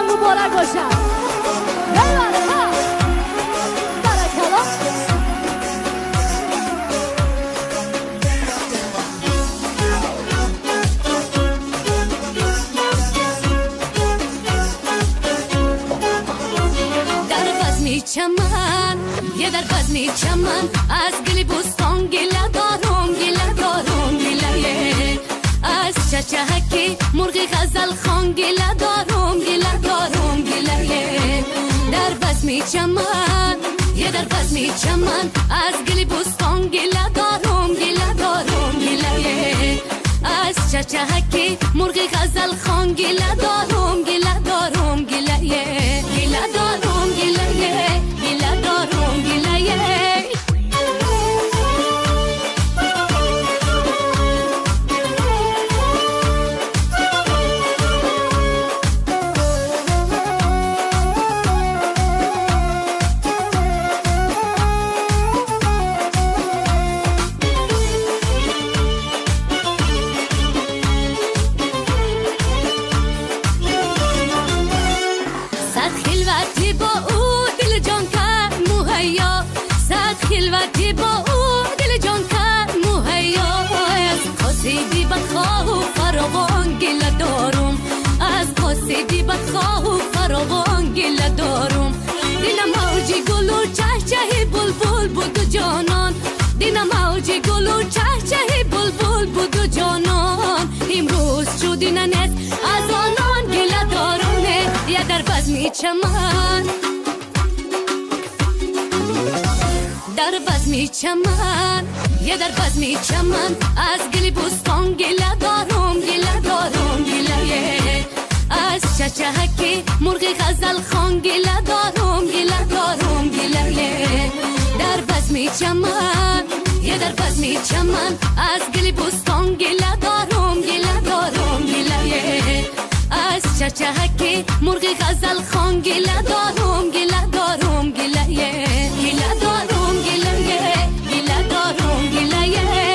مبارک باشد. چمن یه در بزمی چمن از گلی بوستان گله دارم گله دارم گله از چچهکی مرغی غزل خان گله دارم گله دارم گله در بزمی چمن یه در بزمی چمن از گلی بوستان گله دارم گله دارم گله از چچهکی مرغی غزل خان گله دارم گله دارم گله گله دارم گله گله دارم گله خلوتی با او دل جان کرد مهیا از قصیدی بدخواه و فراوان گله دارم از قصیدی بدخواه و فراوان گله دارم دینم موجی گل و چهچه بلبل بود و جانان دینم موجی گل و چهچه بلبل بود و جانان امروز شدی ننست از آنان گله دارم نه یه در بزمی چمن در بزمی چمن یه در بزمی چمن از گلی بوستان گله دارم گله دارم گله از چچهکی مرغی غزل خان گله دارم گله دارم گله در بزمی چمن یه در بزمی چمن از گلی بوستان گله دارم گله دارم گله از چچهکی مرغی غزل خان گله دارم گله دارم گله گله دارم گله دارم گله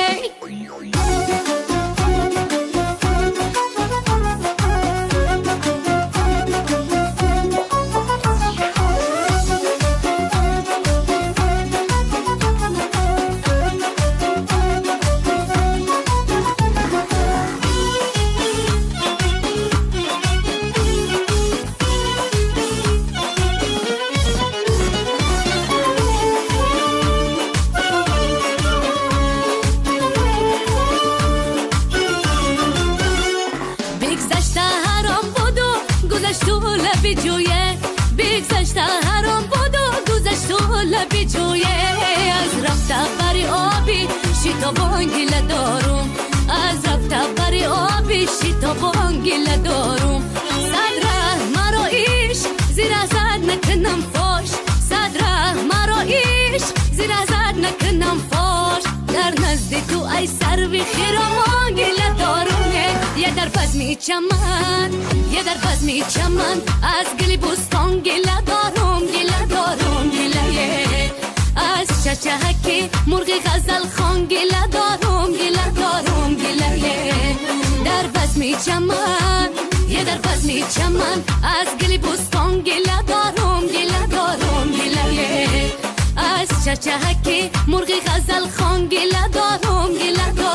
بگذشته حرام بود و گذشت و لبی جویه از رفته بری آبی شیطان گله دارم از رفته بری آبی شیطان گله دارم صدره مرا ایش زیر زد نکنم فاش صدره مرا ایش زیر زد نکنم فاش در نزد تو ای سروی خیرامان گله دارم یه در بزمی چمن یه در بزمی چمن از گلی بوستان گله دارم گله دارم گله از چچهکی مرغی غزل خان گله دارم گله دارم گله در بزمی چمن یه در بزمی چمن از گلی بوستان گله دارم گله دارم گله از چچهکی مرغی غزل خان گله دارم گله دارم